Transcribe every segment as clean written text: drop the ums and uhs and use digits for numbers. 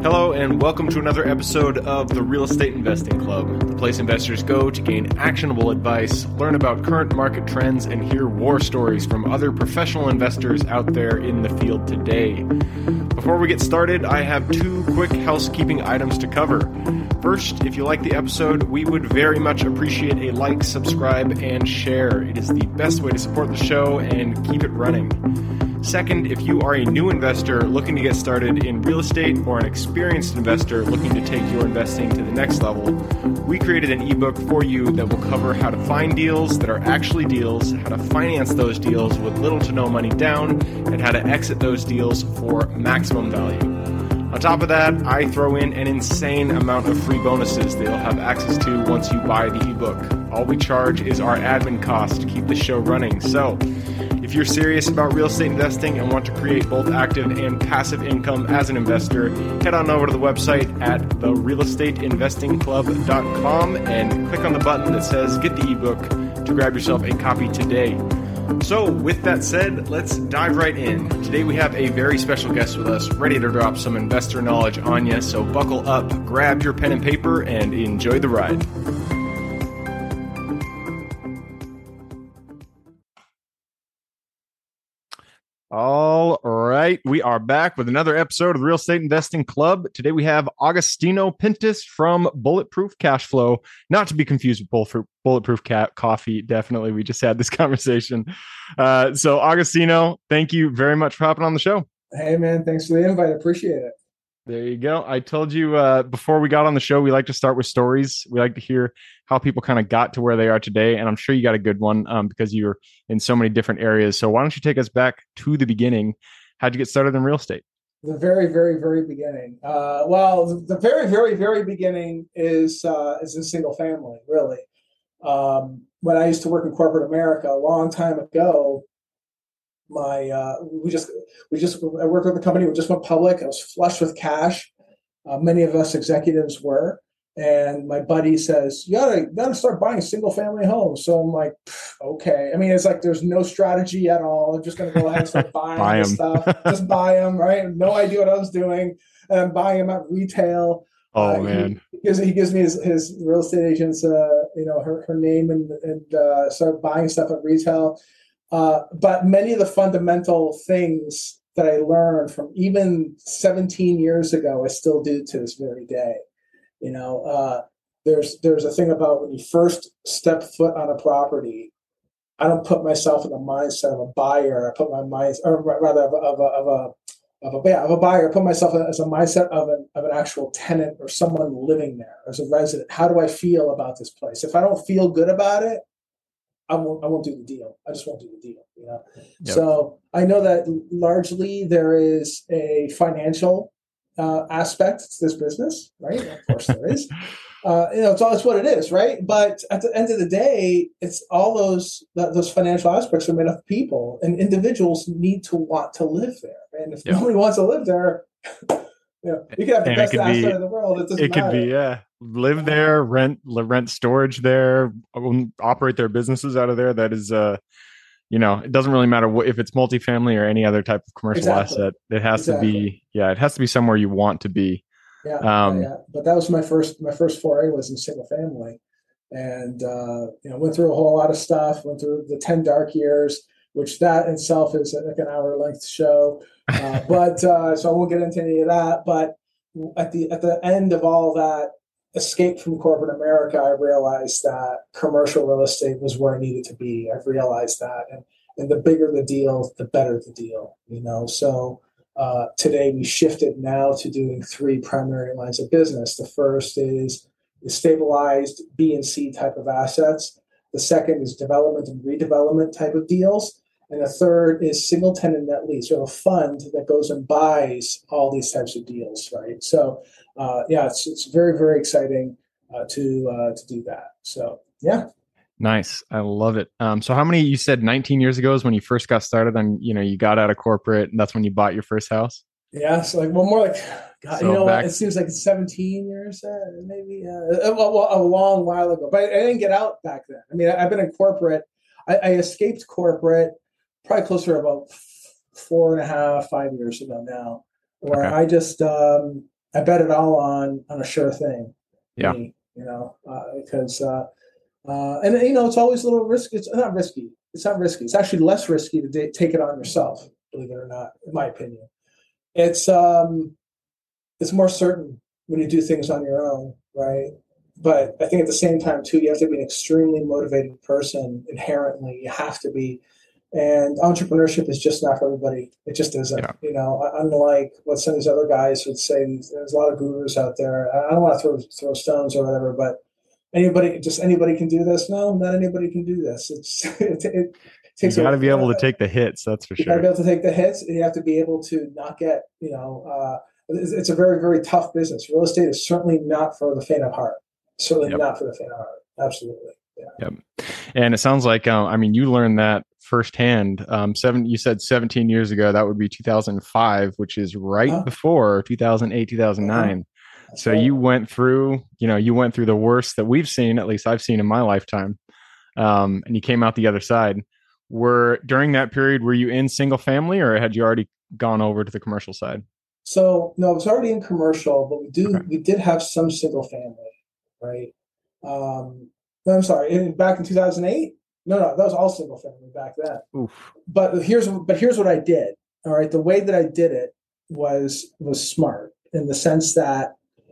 Hello and welcome to another episode of the Real Estate Investing Club, the place investors go to gain actionable advice, learn about current market trends, and hear war stories from other professional investors out there in the field today. Before we get started, I have two quick housekeeping items to cover. First, if you like the episode, we would very much appreciate a like, subscribe, and share. It is the best way to support the show and keep it running. Second, if you are a new investor looking to get started in real estate or an experienced investor looking to take your investing to the next level, we created an ebook for you that will cover how to find deals that are actually deals, how to finance those deals with little to no money down, and how to exit those deals for maximum value. On top of that, I throw in an insane amount of free bonuses that you'll have access to once you buy the ebook. All we charge is our admin cost to keep the show running. So, if you're serious about real estate investing and want to create both active and passive income as an investor, head on over to the website at therealestateinvestingclub.com and click on the button that says Get the ebook to grab yourself a copy today. So with that said, let's dive right in. Today we have a very special guest with us, ready to drop some investor knowledge on you. So buckle up, grab your pen and paper, and enjoy the ride. All right, we are back with another episode of the Real Estate Investing Club. Today we have Agostino Pintus from Bulletproof Cash Flow, not to be confused with Bulletproof Coffee. Definitely, we just had this conversation. So Agostino, thank you very much for hopping on the show. Hey man, thanks for the invite. I appreciate it. There you go. I told you before we got on the show, we like to start with stories. We like to hear how people kind of got to where they are today. And I'm sure you got a good one because you're in so many different areas. So why don't you take us back to the beginning? How'd you get started in real estate? The very, very, very beginning. The very, very, very beginning is in single family, really. When I used to work in corporate America a long time ago, I worked with a company. We just went public. I was flush with cash. Many of us executives were. And my buddy says, you gotta start buying single family homes. So I'm like, okay. I mean, it's like there's no strategy at all. I'm just going to go ahead and start buying this stuff. Just buy them, right? No idea what I was doing. And I'm buying them at retail. Oh, man. He gives me his real estate agent's, her name and start buying stuff at retail. But many of the fundamental things that I learned from even 17 years ago, I still do to this very day. There's a thing about when you first step foot on a property, I don't put myself in the mindset of a buyer. I put my mind, or rather of a buyer. I put myself as a mindset of an actual tenant or someone living there as a resident. How do I feel about this place? If I don't feel good about it, I won't do the deal. I just won't do the deal. Yep. So I know that largely there is a financial aspect to this business, right? Of course there is. It's what it is, right? But at the end of the day, it's all those financial aspects are made of people, and individuals need to want to live there. And if nobody wants to live there, you can have the best asset in the world. It could be, live there, rent storage there, operate their businesses out of there. That is, it doesn't really matter if it's multifamily or any other type of commercial asset. It has to be, it has to be somewhere you want to be. Yeah. But that was my first foray was in single family, and went through a whole lot of stuff. Went through the 10 dark years, which that itself is like an hour length show. But so I won't get into any of that. But at the end of all that escape from corporate America, I realized that commercial real estate was where I needed to be. I've realized that, and the bigger the deal, the better the deal. So today we shifted now to doing 3 primary lines of business. The first is stabilized B and C type of assets. The second is development and redevelopment type of deals. And the third is single tenant net lease, or a fund that goes and buys all these types of deals, right? So, it's very, very exciting to do that. So, yeah. Nice. I love it. So how many, you said 19 years ago is when you first got started and, you got out of corporate and that's when you bought your first house? Yeah. So more like, God, what? It seems like it's 17 years, maybe a long while ago, but I didn't get out back then. I mean, I've been in corporate. I escaped corporate probably closer to about 4.5, 5 years ago now, where I just, I bet it all on a sure thing. Yeah. Me, because and it's always a little risky. It's not risky. It's not risky. It's actually less risky to take it on yourself. Believe it or not, in my opinion, it's more certain when you do things on your own, right? But I think at the same time too, you have to be an extremely motivated person inherently. You have to be. And entrepreneurship is just not for everybody. It just isn't. Yeah. Unlike what some of these other guys would say, there's a lot of gurus out there. I don't want to throw stones or whatever, but anybody can do this. No, not anybody can do this. It takes You got to be able to take the hits. That's for you got to sure. be able to take the hits. And you have to be able to not get. It's a very, very tough business. Real estate is certainly not for the faint of heart. Certainly Yep. not for the faint of heart. Absolutely. Yeah. Yep. And it sounds like, you learned that firsthand. You said 17 years ago, that would be 2005, which is right before 2008, 2009. So right. you went through the worst that we've seen, at least I've seen in my lifetime. And you came out the other side. During that period, were you in single family or had you already gone over to the commercial side? So no, it was already in commercial, but we did have some single family, right? No, I'm sorry. Back in 2008, no, that was all single family back then. Oof. But here's what I did. All right, the way that I did it was smart in the sense that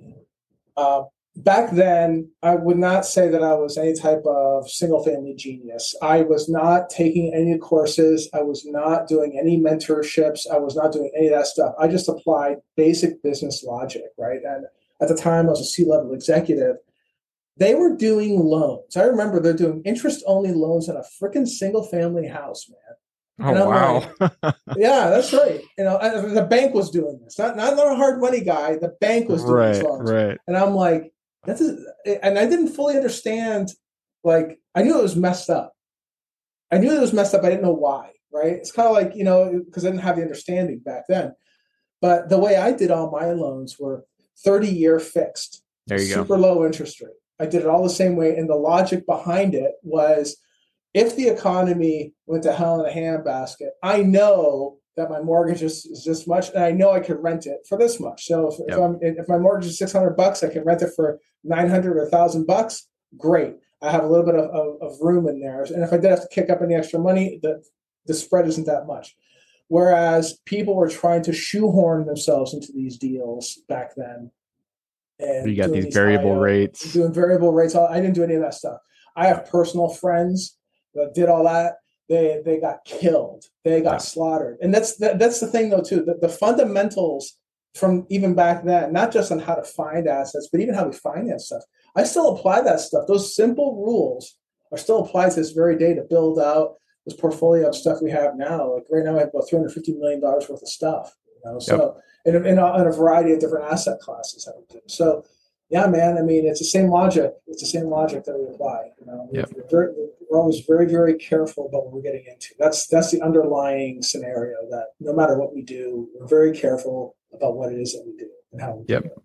back then I would not say that I was any type of single family genius. I was not taking any courses. I was not doing any mentorships. I was not doing any of that stuff. I just applied basic business logic, right? And at the time, I was a C-level executive. They were doing loans. I remember they're doing interest-only loans on a freaking single-family house, man. Oh, wow. Like, yeah, that's right. The bank was doing this. Not a hard money guy. The bank was doing these loans. Right. And I'm like, and I didn't fully understand. Like, I knew it was messed up. I didn't know why, right? It's kind of like, because I didn't have the understanding back then. But the way I did all my loans were 30-year fixed. There you go. Super low interest rate. I did it all the same way. And the logic behind it was, if the economy went to hell in a handbasket, I know that my mortgage is this much, and I know I can rent it for this much. So if my mortgage is $600, I can rent it for $900 or $1,000. Great, I have a little bit of room in there. And if I did have to kick up any extra money, the spread isn't that much. Whereas people were trying to shoehorn themselves into these deals back then. And you got these variable rates. Doing variable rates. I didn't do any of that stuff. I have personal friends that did all that. They got killed. They got slaughtered. And that's the thing, though, too. The fundamentals from even back then, not just on how to find assets, but even how we finance stuff. I still apply that stuff. Those simple rules are still applied to this very day to build out this portfolio of stuff we have now. Like right now, I have about $350 million worth of stuff. So in a variety of different asset classes. So, yeah, man. I mean, it's the same logic. It's the same logic that we apply. We're always very, very careful about what we're getting into. That's the underlying scenario. That no matter what we do, we're very careful about what it is that we do and how we do it.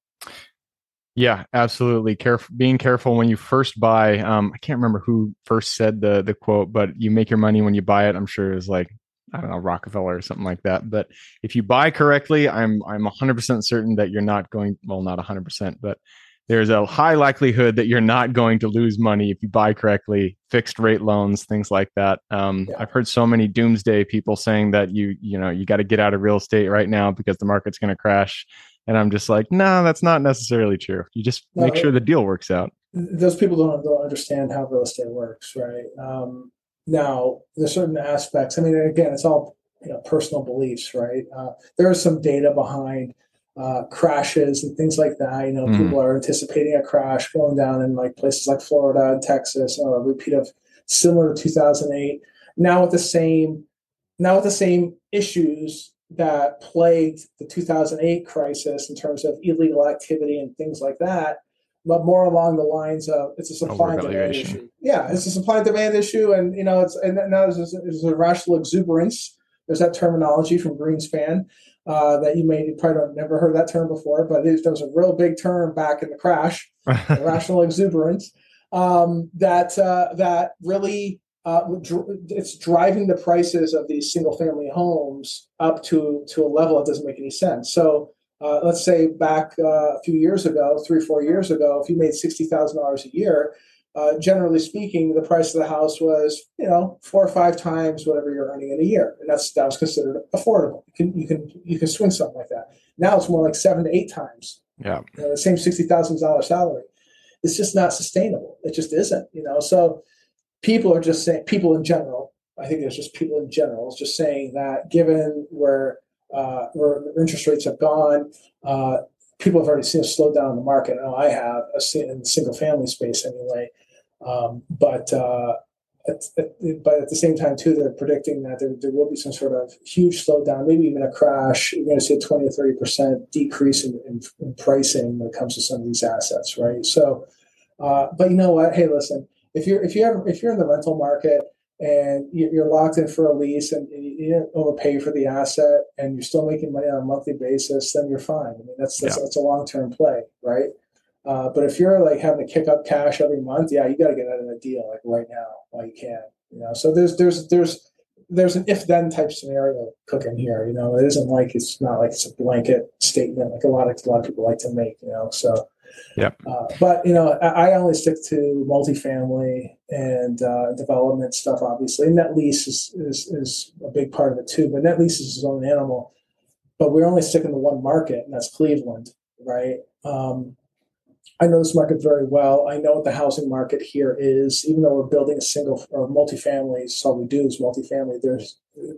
Yeah, absolutely. Being careful when you first buy. I can't remember who first said the quote, but you make your money when you buy it. I'm sure it was like, I don't know, Rockefeller or something like that. But if you buy correctly, I'm 100% certain that you're not going, well, not 100%, but there's a high likelihood that you're not going to lose money if you buy correctly, fixed rate loans, things like that. I've heard so many doomsday people saying that you got to get out of real estate right now because the market's going to crash. And I'm just like, no, that's not necessarily true. You just make sure the deal works out. Those people don't understand how real estate works, right? Now, there's certain aspects. I mean, again, it's all personal beliefs, right? There is some data behind crashes and things like that. People are anticipating a crash going down in like places like Florida and Texas, a repeat of similar to 2008. Now with the same issues that plagued the 2008 crisis in terms of illegal activity and things like that. But more along the lines of it's a supply and demand issue. Yeah, it's a supply and demand issue, and now there's a rational exuberance. There's that terminology from Greenspan that you probably never heard that term before, but there was a real big term back in the crash, rational exuberance. That really it's driving the prices of these single family homes up to a level that doesn't make any sense. So let's say back a few years ago, 3 or 4 years ago, if you made $60,000 a year, generally speaking, the price of the house was, 4 or 5 times whatever you're earning in a year, and that was considered affordable. You can swing something like that. Now it's more like 7 to 8 times. Yeah. The same $60,000 salary. It's just not sustainable. It just isn't. So people are just saying, people in general. I think there's just people in general just saying that given where interest rates have gone, people have already seen a slowdown in the market. I know I have, in the single family space anyway. But at the same time, too, they're predicting that there will be some sort of huge slowdown, maybe even a crash. You're going to see a 20 or 30% decrease in pricing when it comes to some of these assets, right? So, but you know what? Hey, listen, if you're in the rental market and you're locked in for a lease and you didn't overpay for the asset and you're still making money on a monthly basis, then you're fine. I mean, that's a long-term play, right? But if you're like having to kick up cash every month, yeah, you got to get out of a deal like right now while you can. So there's an if-then type scenario cooking here. It isn't like it's a blanket statement like a lot of people like to make. So. Yep. But I only stick to multifamily and development stuff. Obviously, net lease is a big part of it too. But net lease is its own animal. But we're only sticking to one market, and that's Cleveland, right? I know this market very well. I know what the housing market here is. Even though we're building a single or multifamily, so all we do is multifamily. There's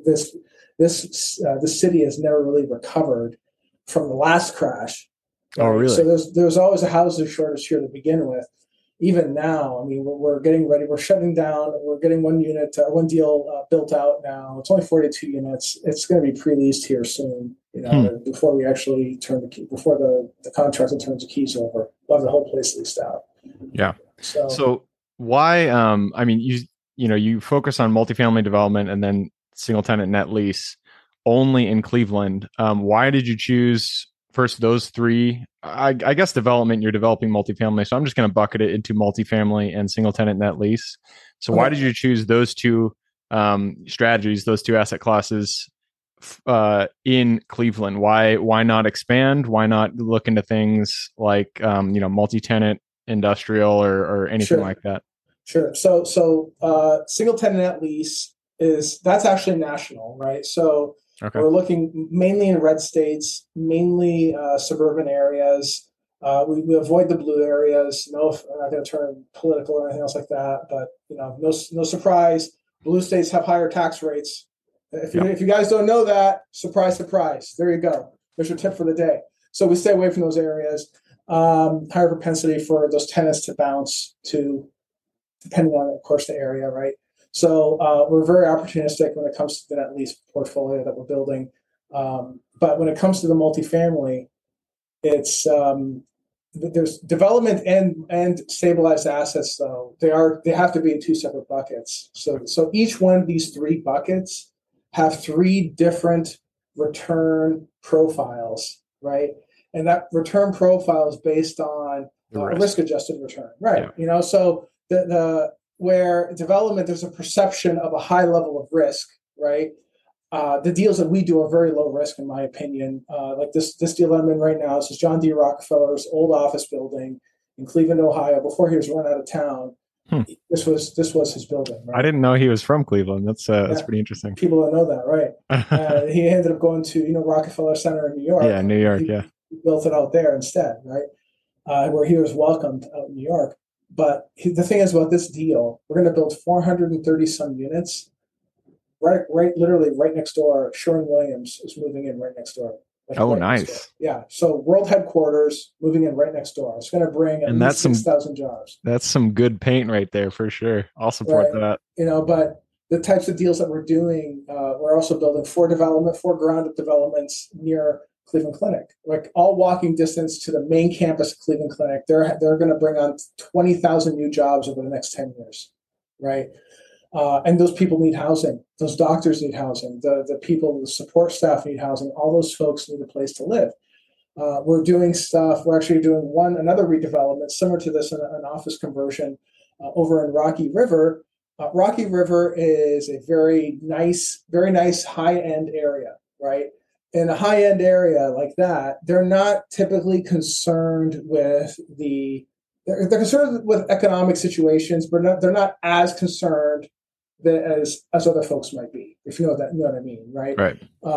the city has never really recovered from the last crash. Right? Oh, really? So there's always a housing shortage here to begin with. Even now, I mean, we're getting ready. We're shutting down. We're getting one deal built out now. It's only 42 units. It's going to be pre-leased here soon. Before we actually before the contractor turns the keys over, we'll have the whole place leased out. Yeah. So why? I mean, you focus on multifamily development and then single tenant net lease only in Cleveland. Why did you choose first those three? I guess development, you're developing multifamily, so I'm just going to bucket it into multifamily and single tenant net lease. So why did you choose those two strategies, those two asset classes in Cleveland? Why not expand? Why not look into things like multi-tenant industrial or anything like that? Sure. So single tenant net lease that's actually national, right? So we're looking mainly in red states, mainly suburban areas. We avoid the blue areas. No, I'm not going to turn political or anything else like that. But no surprise, blue states have higher tax rates. If you guys don't know that, surprise, surprise. There you go. There's your tip for the day. So we stay away from those areas. Higher propensity for those tenants to bounce to, depending on, of course, the area, right? So we're very opportunistic when it comes to the net lease portfolio that we're building. But when it comes to the multifamily, it's there's development and stabilized assets, though. They have to be in two separate buckets. So each one of these three buckets have three different return profiles, right? And that return profile is based on risk-adjusted return, right? Yeah. So where development, there's a perception of a high level of risk, right? The deals that we do are very low risk, in my opinion. Like this deal I'm in right now, this is John D. Rockefeller's old office building in Cleveland, Ohio. Before he was run out of town, this was his building. Right? I didn't know he was from Cleveland. That's pretty interesting. People don't know that, right? He ended up going to Rockefeller Center in New York. Yeah, New York. He built it out there instead, right? Where he was welcomed out in New York. But the thing is about this deal, we're going to build 430 some units. Right, literally right next door. Sherwin-Williams is moving in right next door. Nice. Yeah. So world headquarters moving in right next door. It's going to bring at least 6,000 jobs. That's some good paint right there for sure. I'll support that. But the types of deals that we're doing, we're also building four ground-up developments near Cleveland Clinic, like all walking distance to the main campus of Cleveland Clinic. They're going to bring on 20,000 new jobs over the next 10 years, right? And those people need housing. Those doctors need housing. The people, the support staff need housing. All those folks need a place to live. We're doing stuff. We're actually doing another redevelopment similar to this, an office conversion over in Rocky River. Rocky River is a very nice high-end area, right? in a high end area like that, they're not typically concerned with they're concerned with economic situations, but they're not as concerned as other folks might be, if you know what I mean, right? Right.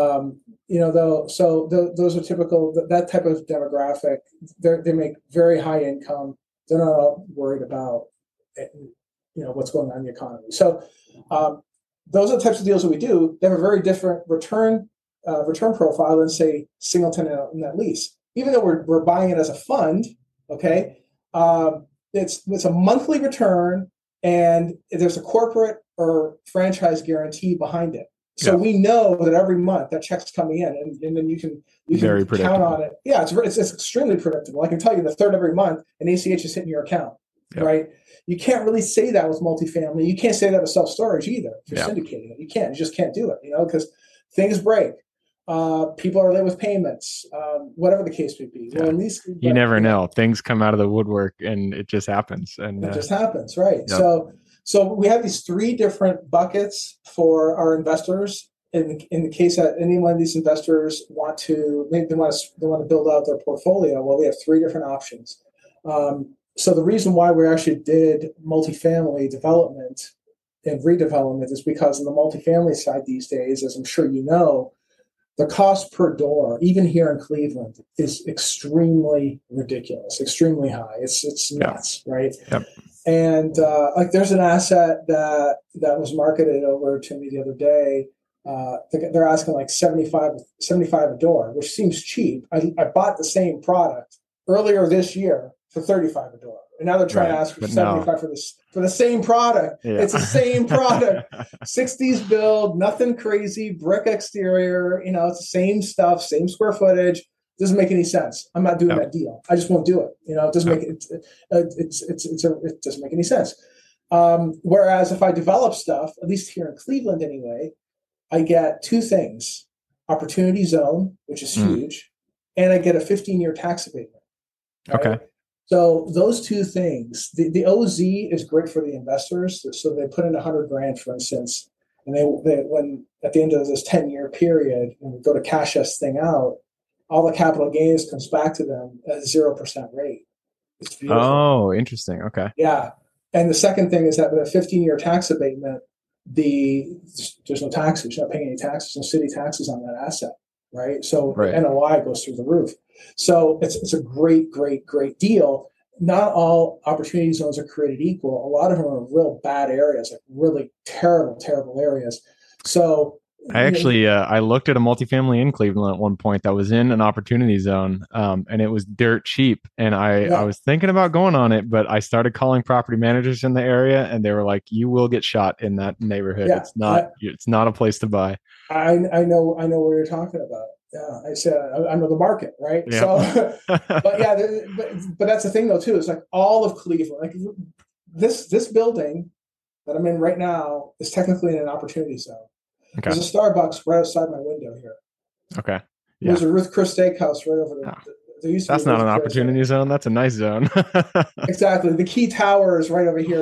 Those are typical, that type of demographic. They make very high income. They're not all worried about, what's going on in the economy. So those are the types of deals that we do. They have a very different return profile than, say, single tenant net lease. Even though we're buying it as a fund, okay, it's a monthly return, and there's a corporate or franchise guarantee behind it. So we know that every month that check's coming in, and then you can count on it. Yeah, it's extremely predictable. I can tell you the third every month, an ACH is hitting your account, right? You can't really say that with multifamily. You can't say that with self-storage either. If you're syndicating it, you just can't do it, because things break. People are late with payments, whatever the case may be. Well, at least you never know. Things come out of the woodwork, and it just happens. And it just happens, right? Yep. So we have these three different buckets for our investors. In the case that any one of these investors want to build out their portfolio, well, we have three different options. So the reason why we actually did multifamily development and redevelopment is because on the multifamily side these days, as I'm sure you know, the cost per door, even here in Cleveland, is extremely ridiculous, extremely high. It's nuts, right? Yep. And there's an asset that was marketed over to me the other day. They're asking like $75 a door, which seems cheap. I bought the same product earlier this year for $35 a door, and now they're trying to ask for $75 for the same product. Yeah. It's the same product, 60s build, nothing crazy, brick exterior. It's the same stuff, same square footage. Doesn't make any sense. I'm not doing that deal. I just won't do it. It doesn't make it doesn't make any sense. Whereas if I develop stuff, at least here in Cleveland anyway, I get two things: opportunity zone, which is huge, and I get a 15-year tax abatement. Right? Okay. So those two things, the OZ is great for the investors. So they put in $100,000, for instance, and they when at the end of this 10-year period, when we go to cash this thing out, all the capital gains comes back to them at 0% rate. It's beautiful. Oh, interesting. Okay. Yeah. And the second thing is that with a 15-year tax abatement, there's no taxes. You're not paying any taxes, no city taxes on that asset, right? So NOI goes through the roof. So it's a great, great, great deal. Not all opportunity zones are created equal. A lot of them are real bad areas, like really terrible, terrible areas. So I actually I looked at a multifamily in Cleveland at one point that was in an opportunity zone, and it was dirt cheap. And I was thinking about going on it, but I started calling property managers in the area, and they were like, "You will get shot in that neighborhood. Yeah, it's not a place to buy." I know what you're talking about. Yeah, I said I know the market, right? Yeah. So, but that's the thing though too. It's like all of Cleveland, like this building that I'm in right now is technically in an opportunity zone. Okay. There's a Starbucks right outside my window here. Okay. Yeah. There's a Ruth Chris Steakhouse right over there. That's not an opportunity zone. That's a nice zone. Exactly. The Key Tower is right over here.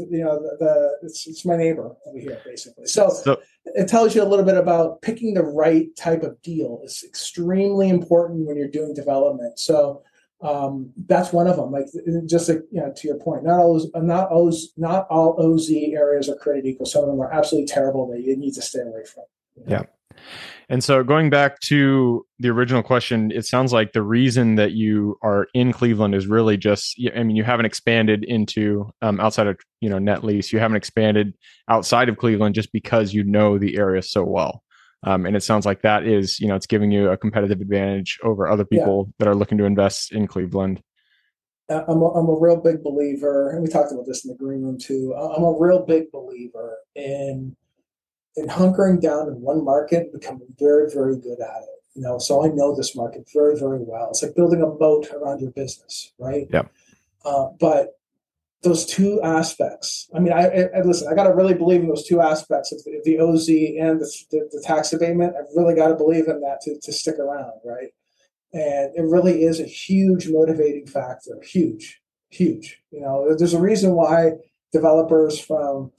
It's my neighbor over here, basically. So it tells you a little bit about picking the right type of deal. It's extremely important when you're doing development. So that's one of them. Like just like, to your point, not all OZ areas are created equal. Some of them are absolutely terrible that you need to stay away from. Yeah. And so going back to the original question, it sounds like the reason that you are in Cleveland is really just, you haven't expanded into outside of, net lease. You haven't expanded outside of Cleveland just because you know the area so well. And it sounds like that is, it's giving you a competitive advantage over other people that are looking to invest in Cleveland. I'm a real big believer, and we talked about this in the green room too. I'm a real big believer in hunkering down in one market and becoming very, very good at it. So I know this market very, very well. It's like building a moat around your business, right? Yeah. But those two aspects, I listen, I got to really believe in those two aspects of the OZ and the tax abatement. I've really got to believe in that to stick around, right? And it really is a huge motivating factor. Huge, huge. There's a reason why developers from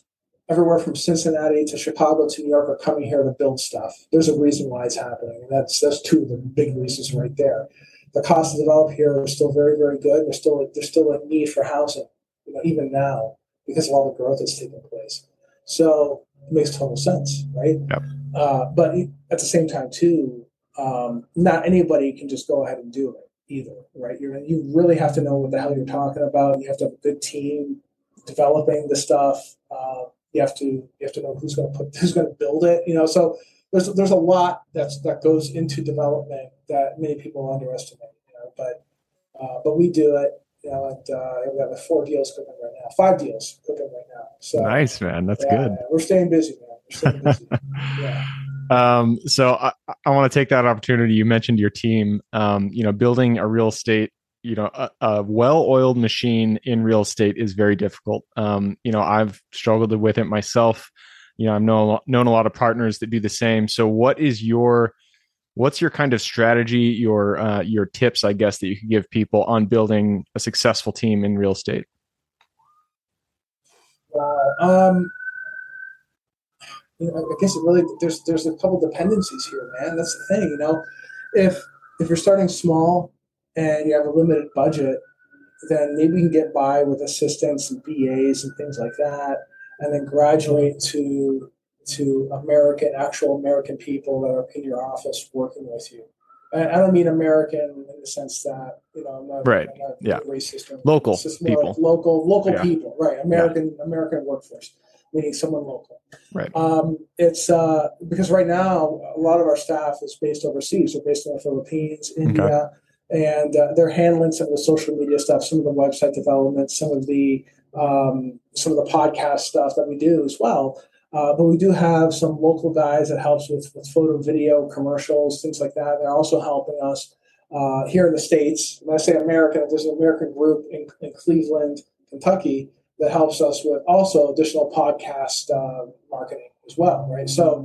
everywhere from Cincinnati to Chicago to New York are coming here to build stuff. There's a reason why it's happening, and that's two of the big reasons right there. The cost to develop here is still very, very good. There's still a need for housing, even now, because of all the growth that's taking place. So it makes total sense, right? Yep. But at the same time, too, not anybody can just go ahead and do it either, right? You really have to know what the hell you're talking about. You have to have a good team developing the stuff. You have to know who's going to build it. So there's a lot that goes into development that many people underestimate. But we do it. And we have 4 deals cooking right now, 5 deals cooking right now. So nice, man. That's good. We're staying busy, man. We're staying busy. Yeah. So I want to take that opportunity. You mentioned your team. Building a real estate, a well-oiled machine in real estate is very difficult. I've struggled with it myself. I've known a lot of partners that do the same. So what's your kind of strategy, your tips, I guess, that you could give people on building a successful team in real estate? I guess it really there's a couple dependencies here, man. That's the thing, if you're starting small and you have a limited budget, then maybe you can get by with assistants and BAs and things like that, and then graduate to actual American people that are in your office working with you. And I don't mean American in the sense that I'm not racist. Local people, like local people, right? American workforce, meaning someone local. Right. It's because right now a lot of our staff is based overseas. They're based in the Philippines, India, and they're handling some of the social media stuff, some of the website development, some of the podcast stuff that we do as well. But we do have some local guys that helps with photo, video, commercials, things like that. They're also helping us here in the States. When I say American, there's an American group in Cleveland, Kentucky, that helps us with also additional podcast marketing as well, right? So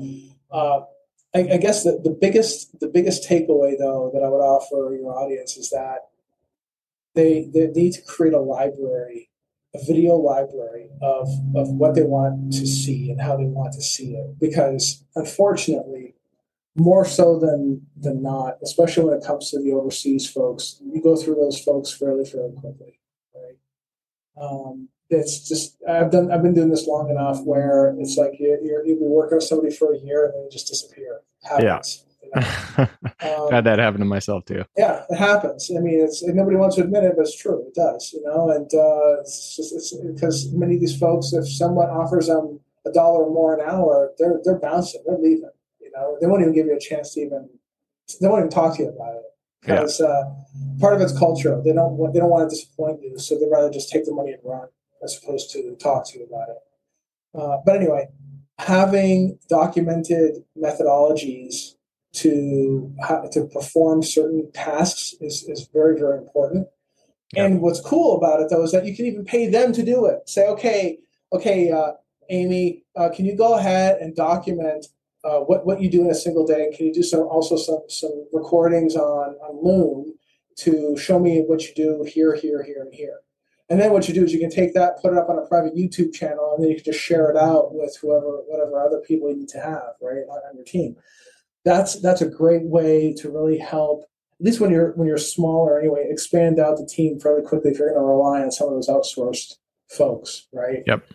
I guess the biggest takeaway, though, that I would offer your audience is that they need to create a video library of what they want to see and how they want to see it. Because unfortunately, more so than not, especially when it comes to the overseas folks, you go through those folks fairly quickly, right? It's just I've been doing this long enough where it's like you'll be working with somebody for a year and then you just disappear. Happens. Yeah. Had that happen to myself too. Yeah, it happens. I mean, nobody wants to admit it, but it's true. It does, and it's because many of these folks, if someone offers them $1 more an hour, they're bouncing, they're leaving. They won't even give you a chance to they won't even talk to you about it because part of it's cultural. They don't want to disappoint you, so they'd rather just take the money and run as opposed to talk to you about it. But anyway, having documented methodologies to perform certain tasks is very, very important. Yep. And what's cool about it, though, is that you can even pay them to do it. Say, okay, Amy, can you go ahead and document what you do in a single day? And can you do some recordings on Loom to show me what you do here, and here? And then what you do is you can take that, put it up on a private YouTube channel, and then you can just share it out with whatever other people you need to have, right, on your team. That's a great way to really help, at least when you're smaller anyway, expand out the team fairly quickly if you're going to rely on some of those outsourced folks, right? Yep.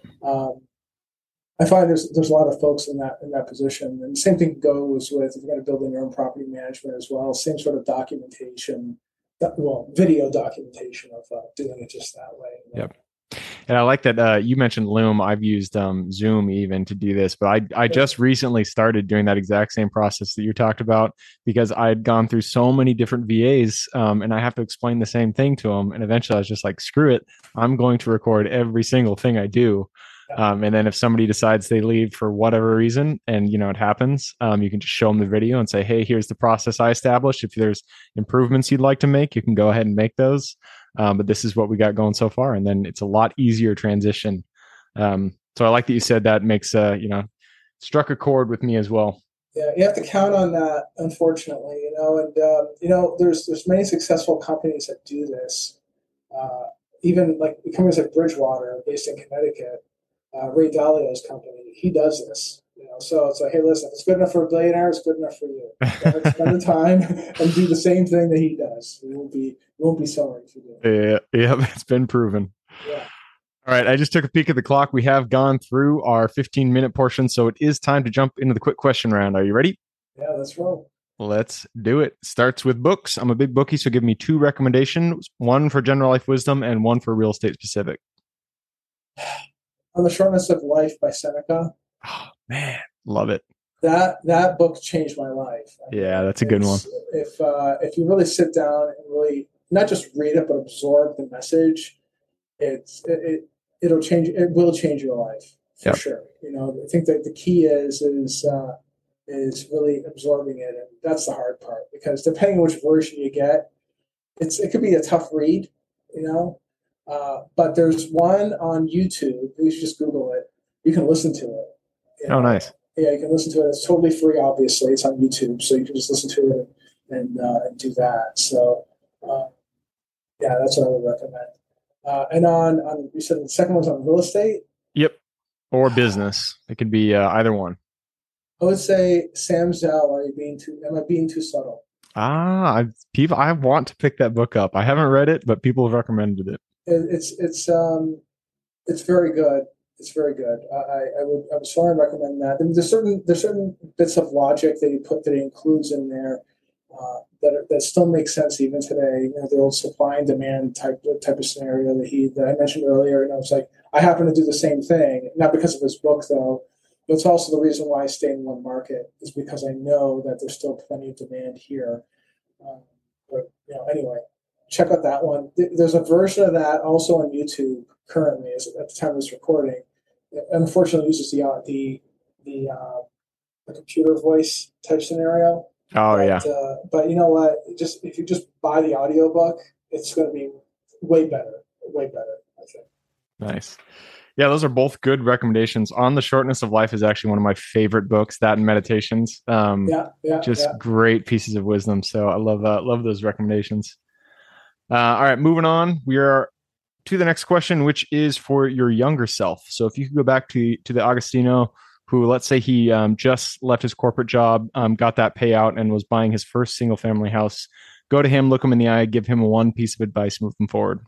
I find there's a lot of folks in that position, and the same thing goes with if you're going to build in your own property management as well. Same sort of documentation, video documentation of doing it just that way. Yep. And I like that you mentioned Loom. I've used Zoom even to do this, but I just recently started doing that exact same process that you talked about because I had gone through so many different VAs and I have to explain the same thing to them. And eventually I was just like, screw it. I'm going to record every single thing I do. And then if somebody decides they leave for whatever reason and, it happens, you can just show them the video and say, hey, here's the process I established. If there's improvements you'd like to make, you can go ahead and make those. But this is what we got going so far. And then it's a lot easier transition. So I like that you said that makes, struck a chord with me as well. Yeah, you have to count on that, unfortunately, and there's many successful companies that do this. Even like companies like Bridgewater based in Connecticut. Ray Dalio's company. He does this. So it's like, hey, listen, if it's good enough for a billionaire, it's good enough for you. Spend the time and do the same thing that he does. You won't be sorry if you do. Yeah, it's been proven. Yeah. All right, I just took a peek at the clock. We have gone through our 15-minute portion, so it is time to jump into the quick question round. Are you ready? Yeah, let's roll. Let's do it. Starts with books. I'm a big bookie, so give me 2 recommendations, one for general life wisdom and one for real estate specific. On the Shortness of Life by Seneca. Oh, man, love it. That book changed my life. Yeah, that's a good one. If you really sit down and really not just read it but absorb the message, it'll change. It will change your life for sure. I think that the key is really absorbing it, and that's the hard part, because depending on which version you get, it could be a tough read. But there's one on YouTube. You should just Google it. You can listen to it. Oh, nice. Yeah, you can listen to it. It's totally free, obviously. It's on YouTube, so you can just listen to it and do that. So, that's what I would recommend. And on you said the second one's on real estate? Yep. Or business. It could be either one. I would say Sam Zell. Am I being too subtle? I want to pick that book up. I haven't read it, but people have recommended it. It's very good. It's very good. I would strongly recommend that. There's certain bits of logic that he includes in there that still make sense even today. The old supply and demand type of scenario that I mentioned earlier. It's like I happen to do the same thing, not because of his book though, but it's also the reason why I stay in one market is because I know that there's still plenty of demand here. Anyway, check out that one. There's a version of that also on YouTube currently, at the time of this recording. It unfortunately uses the computer voice type scenario. But you know what? If you just buy the audiobook, it's going to be way better, I think. Nice. Yeah, those are both good recommendations. On the Shortness of Life is actually one of my favorite books. That and Meditations. Great pieces of wisdom. So I love those recommendations. All right, moving on. We are to the next question, which is for your younger self. So if you could go back to the Agostino, who, let's say he just left his corporate job, got that payout, and was buying his first single family house, go to him, look him in the eye, give him one piece of advice, move him forward.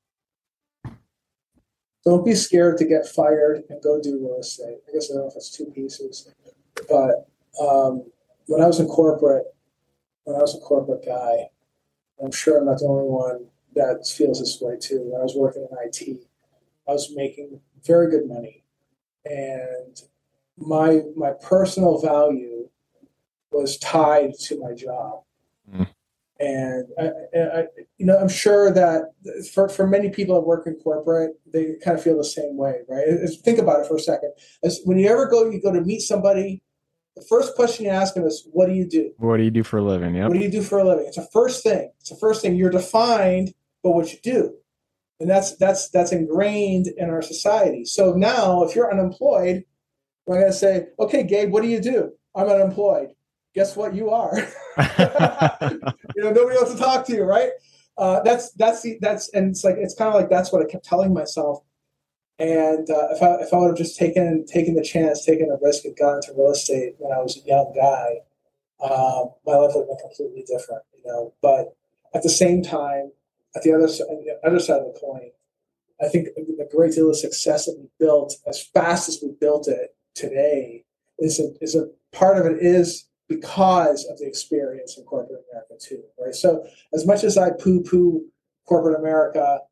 Don't be scared to get fired and go do real estate. I guess I don't know if it's 2 pieces, but when I was a corporate guy, I'm sure I'm not the only one that feels this way too. When I was working in IT, I was making very good money, and my personal value was tied to my job. Mm. And I'm sure that for many people that work in corporate, they kind of feel the same way, right? Think about it for a second. When you go to meet somebody, the first question you ask them is, "What do you do? What do you do for a living?" Yep. What do you do for a living? It's the first thing. You're defined by what you do, and that's ingrained in our society. So now, if you're unemployed, I'm going to say, "Okay, Gabe, what do you do?" "I'm unemployed." Guess what? You are. Nobody else to talk to you, right? And it's kind of like that's what I kept telling myself. And if I would have just taken the chance, taken a risk, and got into real estate when I was a young guy, my life would have been completely different. But at the same time, at the other side of the coin, I think the great deal of success that we built, as fast as we built it today, is a part of it is because of the experience in corporate America too, right? So as much as I poo-poo corporate America,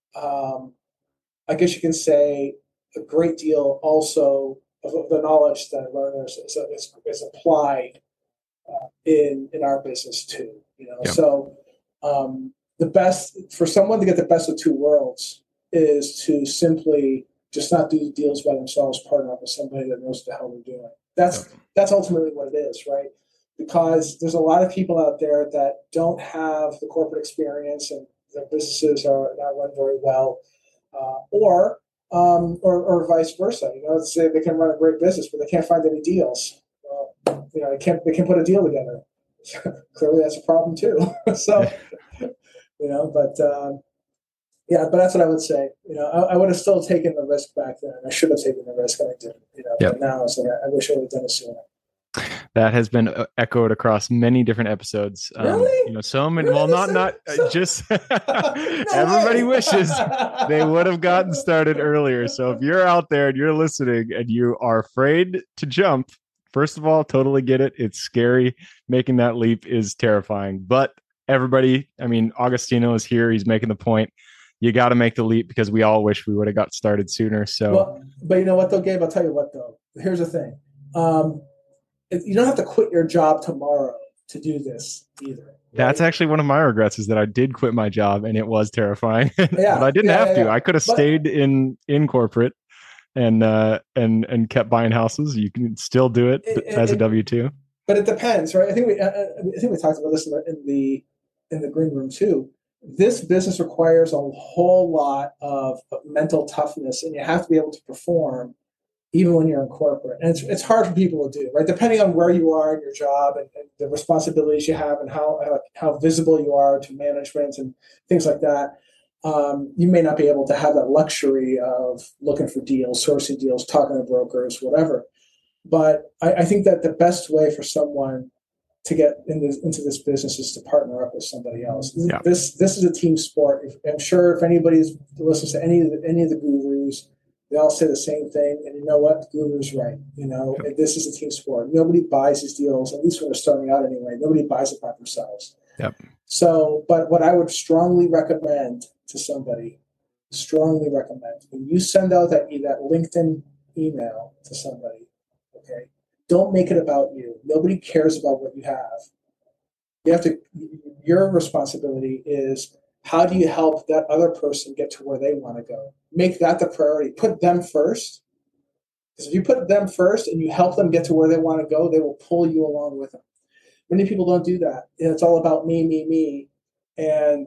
I guess you can say a great deal also of the knowledge that I learned is applied in our business too. Yep. So the best for someone to get the best of 2 worlds is to simply just not do deals by themselves, partner up with somebody that knows what the hell they're doing. That's ultimately what it is, right? Because there's a lot of people out there that don't have the corporate experience and their businesses are not run very well, or vice versa. Say they can run a great business, but they can't find any deals. Well, they can't put a deal together. Clearly, that's a problem too. So, Yeah, but that's what I would say. I would have still taken the risk back then. I should have taken the risk, and I didn't. Yep. But now it's like I wish I would have done it sooner. That has been echoed across many different episodes. Really? So many. Really? Well, not just everybody wishes they would have gotten started earlier. So if you're out there and you're listening and you are afraid to jump, first of all, totally get it. It's scary. Making that leap is terrifying. But everybody, Augustino is here. He's making the point. You got to make the leap because we all wish we would have got started sooner. So, well, but you know what though, Gabe? I'll tell you what though. Here's the thing. You don't have to quit your job tomorrow to do this either. Right? That's actually one of my regrets is that I did quit my job and it was terrifying. Yeah, but I didn't have to. I could have stayed in corporate and kept buying houses. You can still do it as a W-2. But it depends, right? I think we talked about this in the green room too. This business requires a whole lot of mental toughness, and you have to be able to perform even when you're in corporate. And it's hard for people to do, right? Depending on where you are in your job and the responsibilities you have and how visible you are to management and things like that, you may not be able to have that luxury of looking for deals, sourcing deals, talking to brokers, whatever. But I think that the best way for someone to get into this business is to partner up with somebody else. Yeah. This is a team sport. I'm sure if anybody listens to any of the gurus, they all say the same thing. And you know what? The guru's right. Yep. This is a team sport. Nobody buys these deals, at least when they're starting out anyway. Nobody buys it by themselves. Yep. So, but what I would strongly recommend to somebody, when you send out that LinkedIn email to somebody, okay, don't make it about you. Nobody cares about what you have. Your responsibility is, how do you help that other person get to where they want to go? Make that the priority. Put them first. Because if you put them first and you help them get to where they want to go, they will pull you along with them. Many people don't do that. It's all about me, me, me. And,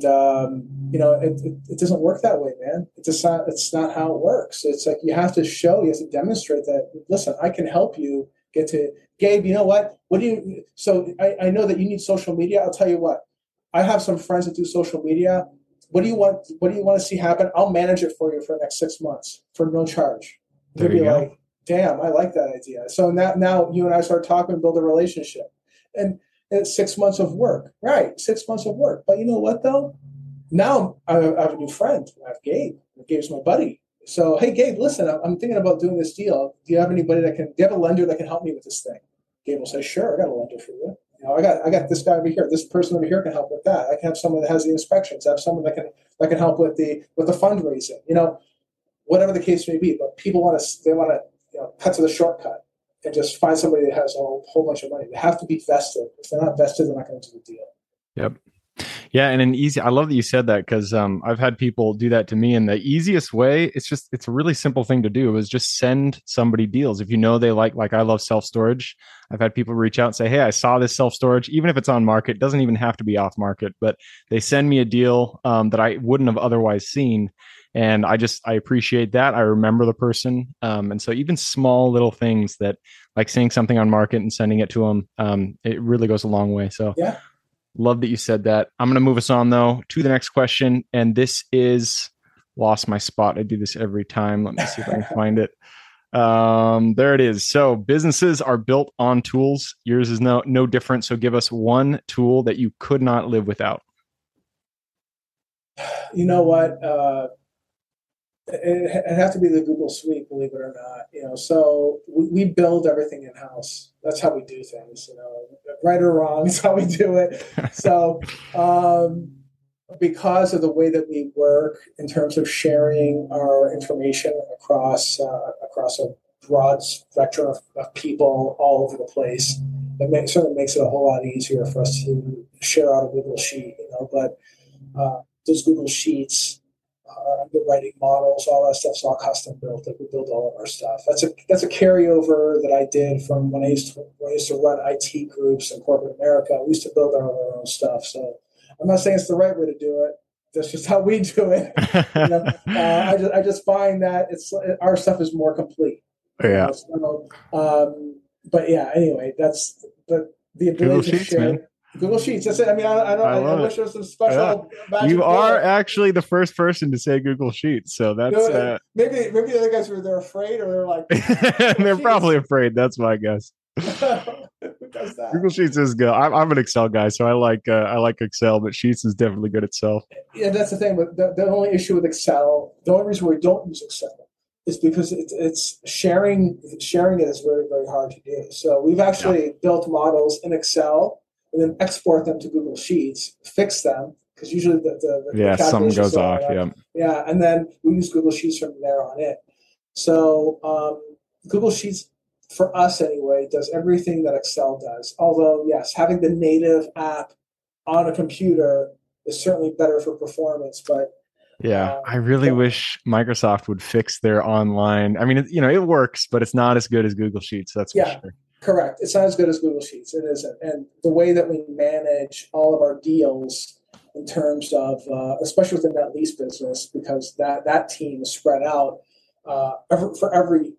it doesn't work that way, man. It's not how it works. It's like you have to demonstrate that, listen, I can help you get to, Gabe, you know what? So I know that you need social media. I'll tell you what. I have some friends that do social media. What do you want to see happen? I'll manage it for you for the next 6 months for no charge. You'll be like, damn, I like that idea. So now you and I start talking and build a relationship. And it's 6 months of work. Right, 6 months of work. But you know what, though? Now I have a new friend. I have Gabe. Gabe's my buddy. So, hey, Gabe, listen, I'm thinking about doing this deal. Do you have a lender that can help me with this thing? Gabe will say, sure, I got a lender for you. I got this guy over here. This person over here can help with that. I can have someone that has the inspections. I have someone that can help with the fundraising. Whatever the case may be. But people want to cut to the shortcut and just find somebody that has a whole bunch of money. They have to be vested. If they're not vested, they're not going to do the deal. Yep. Yeah, and I love that you said that because I've had people do that to me. And the easiest way, it's a really simple thing to do, is just send somebody deals. If you know they like I love self-storage. I've had people reach out and say, hey, I saw this self-storage, even if it's on market, it doesn't even have to be off market, but they send me a deal that I wouldn't have otherwise seen. And I appreciate that. I remember the person. And so even small little things that, like seeing something on market and sending it to them, it really goes a long way. So yeah. Love that you said that. I'm going to move us on, though, to the next question. And this is, lost my spot. I do this every time. Let me see if I can find it. There it is. So businesses are built on tools. Yours is no different. So give us one tool that you could not live without. You know what? It has to be the Google Suite, believe it or not. So we build everything in-house. That's how we do things, right or wrong, is how we do it. So because of the way that we work in terms of sharing our information across a broad spectrum of people all over the place, it certainly makes it a whole lot easier for us to share out a Google Sheet, but those Google Sheets, underwriting models, all that stuff's all custom built. Like we build all of our stuff. That's a carryover that I did from when I used to run IT groups in corporate America. We used to build our own stuff. So I'm not saying it's the right way to do it. That's just how we do it. I just find that our stuff is more complete. Yeah. But yeah. Anyway, but the ability to share. Man. Google Sheets. That's it. I mean, I wish there was some Yeah. special magic. You are actually the first person to say Google Sheets, so that's maybe the other guys they're afraid, or they're like they're probably afraid. That's my guess. Who does that? Google Sheets is good. I'm an Excel guy, so I like Excel, but Sheets is definitely good itself. Yeah, that's the thing. But the only issue with Excel, the only reason we don't use Excel is because it's sharing it is very, very hard to do. So we've actually built models in Excel and then export them to Google Sheets, fix them, because usually the something goes off. And then we use Google Sheets from there on in. So Google Sheets, for us anyway, does everything that Excel does. Although, yes, having the native app on a computer is certainly better for performance, but I really wish Microsoft would fix their online. I mean, it works, but it's not as good as Google Sheets. That's for sure. Correct. It's not as good as Google Sheets. It isn't. And the way that we manage all of our deals in terms of, especially within that lease business, because that team is spread out for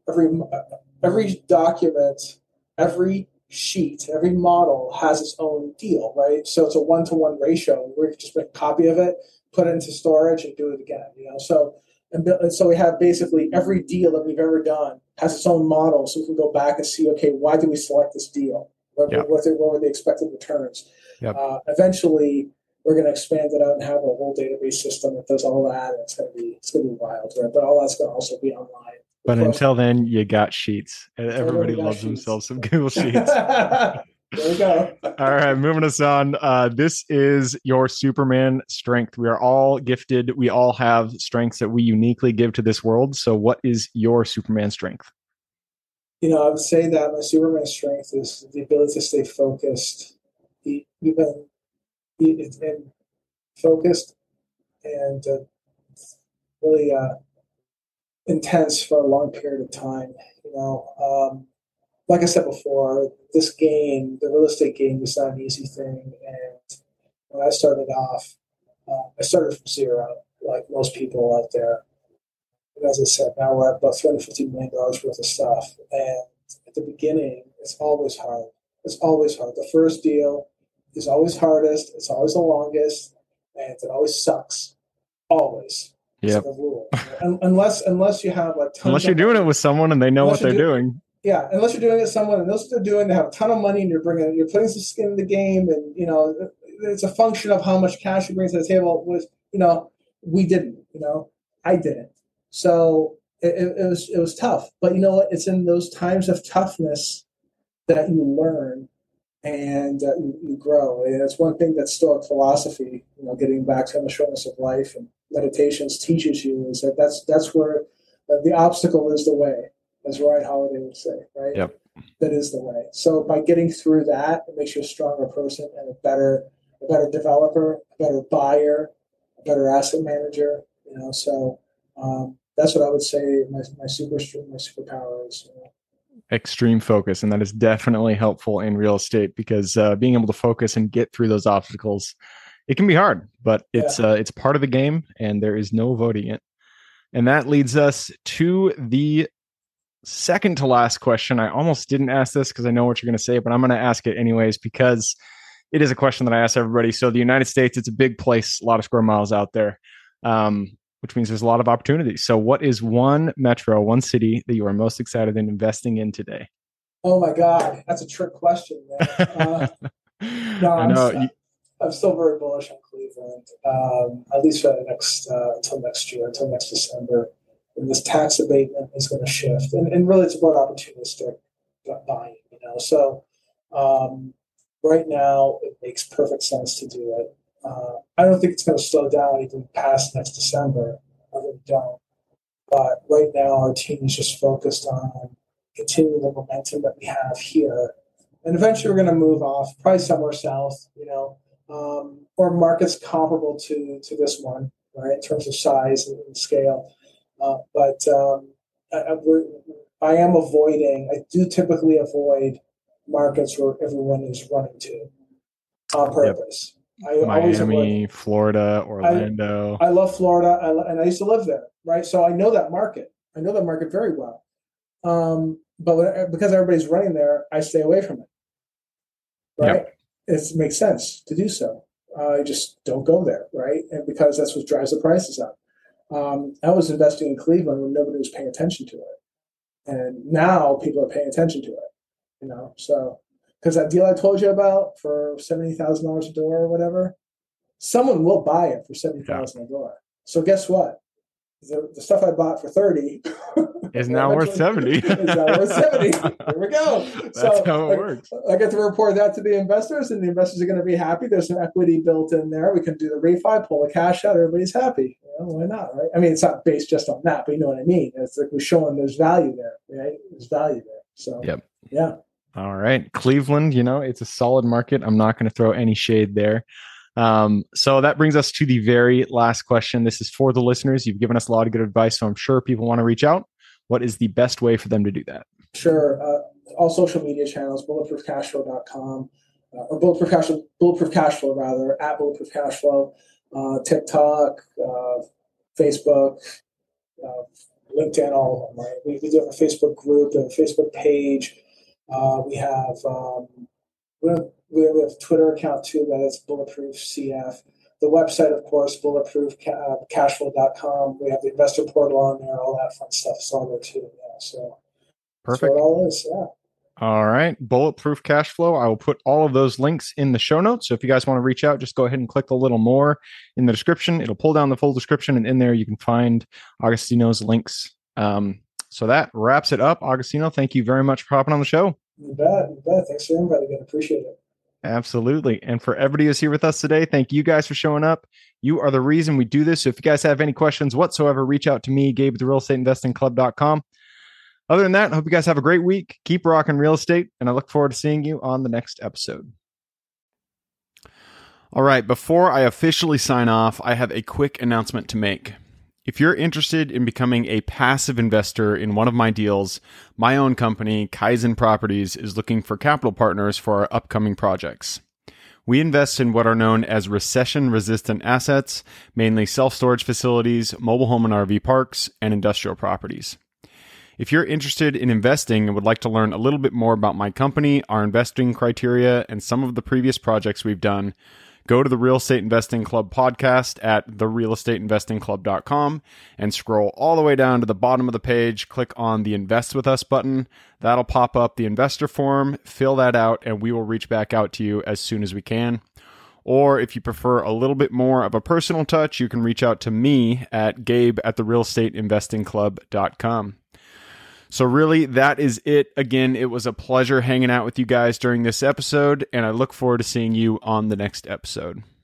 every document, every sheet, every model has its own deal, right? So it's a 1-to-1 ratio. We can just make a copy of it, put it into storage, and do it again. So we have basically every deal that we've ever done has its own model, so we can go back and see, okay, why did we select this deal? What were the expected returns? Eventually, we're going to expand it out and have a whole database system that does all that. And it's going to be wild, right? But all that's going to also be online. But until then, you got Sheets. Everybody loves themselves some Google Sheets. There we go. All right, moving us on. This is your Superman strength. We are all gifted. We all have strengths that we uniquely give to this world. So what is your Superman strength? I would say that my Superman strength is the ability to stay focused, even focused and really intense for a long period of time. Like I said before, this game, the real estate game, is not an easy thing. And when I started off, I started from zero, like most people out there. And as I said, now we're at about $350 million worth of stuff. And at the beginning, it's always hard. It's always hard. The first deal is always hardest. It's always the longest, and it always sucks. Always. Yeah. It's the rule. Unless you have like unless you're doing it with someone and they know what they're doing. Yeah, unless you're doing it with someone and knows what they're doing, they have a ton of money, and you're putting some skin in the game, and it's a function of how much cash you bring to the table. We didn't. I didn't. So it was tough. But you know what? It's in those times of toughness that you learn and you grow. And it's one thing that Stoic philosophy, getting back to the shortness of life and meditations teaches you, is that's where the obstacle is the way, as Ryan Holiday would say, right? Yep. That is the way. So by getting through that, it makes you a stronger person and a better developer, a better buyer, a better asset manager. So that's what I would say. My superpower is. Extreme focus, and that is definitely helpful in real estate because being able to focus and get through those obstacles, it can be hard, but it's part of the game, and there is no avoiding it. And that leads us to the second to last question. I almost didn't ask this because I know what you're going to say, but I'm going to ask it anyways because it is a question that I ask everybody. So the United States, it's a big place, a lot of square miles out there, which means there's a lot of opportunities. So what is one city that you are most excited in investing in today? Oh my God, that's a trick question, man. I'm still very bullish on Cleveland, at least for the next until next year, until next December. And this tax abatement is going to shift, and really it's about opportunistic buying. So right now it makes perfect sense to do it. I don't think it's going to slow down even past next December. I really don't. But right now our team is just focused on continuing the momentum that we have here, and eventually we're going to move off, probably somewhere south, or markets comparable to this one, right, in terms of size and scale. But I do typically avoid markets where everyone is running to on purpose. Yep. Miami, Florida, Orlando. I love Florida, and I used to live there, right? So I know that market. I know that market very well. But because everybody's running there, I stay away from it, right? Yep. it makes sense to do so. You just don't go there, right? And because that's what drives the prices up. I was investing in Cleveland when nobody was paying attention to it, and now people are paying attention to it. So because that deal I told you about for $70,000 a door or whatever, someone will buy it for $70,000 a door. So guess what? The stuff I bought for 30 is now worth 70. Is now worth 70. There we go. That's how it works. I get to report that to the investors, and the investors are going to be happy. There's some equity built in there. We can do the refi, pull the cash out. Everybody's happy. Why not, right? I mean, it's not based just on that, but you know what I mean. It's like we're showing there's value there, right? There's value there. So, yeah. All right. Cleveland, it's a solid market. I'm not going to throw any shade there. So that brings us to the very last question. This is for the listeners. You've given us a lot of good advice, so I'm sure people want to reach out. What is the best way for them to do that? Sure. All social media channels, bulletproofcashflow.com, or bulletproof cashflow rather, at bulletproof cashflow, TikTok, Facebook, LinkedIn, all of them, right? We do have a Facebook group, a Facebook page. We have a Twitter account too, that is Bulletproof CF. The website, of course, bulletproofcashflow.com. We have the investor portal on there, all that fun stuff is on there too. Yeah, so perfect. That's what it all is. Yeah. All right. Bulletproof Cashflow. I will put all of those links in the show notes. So if you guys want to reach out, just go ahead and click a little more in the description. It'll pull down the full description, and in there you can find Agostino's links. So that wraps it up. Agostino, thank you very much for hopping on the show. You bet. Thanks for inviting me. Appreciate it. Absolutely. And for everybody who's here with us today, thank you guys for showing up. You are the reason we do this. So if you guys have any questions whatsoever, reach out to me, Gabe at therealestateinvestingclub.com. Other than that, I hope you guys have a great week. Keep rocking real estate, and I look forward to seeing you on the next episode. All right, before I officially sign off, I have a quick announcement to make. If you're interested in becoming a passive investor in one of my deals, my own company, Kaizen Properties, is looking for capital partners for our upcoming projects. We invest in what are known as recession-resistant assets, mainly self-storage facilities, mobile home and RV parks, and industrial properties. If you're interested in investing and would like to learn a little bit more about my company, our investing criteria, and some of the previous projects we've done, go to the Real Estate Investing Club podcast at therealestateinvestingclub.com and scroll all the way down to the bottom of the page. Click on the Invest With Us button. That'll pop up the investor form. Fill that out, and we will reach back out to you as soon as we can. Or if you prefer a little bit more of a personal touch, you can reach out to me at Gabe at therealestateinvestingclub.com. So really, that is it. Again, it was a pleasure hanging out with you guys during this episode, and I look forward to seeing you on the next episode.